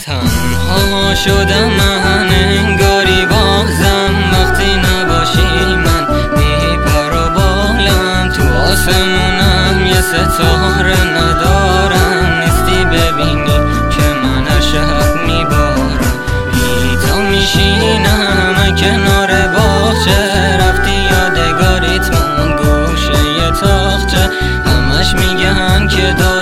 تنها شدم من انگاری بازم وقتی نباشی. من میپر و بالم تو آسمونم، یه ستاره ندارم نیستی ببینی که من هر شب میبارم. بی تو میشینم کنار باغچه، رفتی یادگاریت من گوشه یه تاخچه. همش میگن که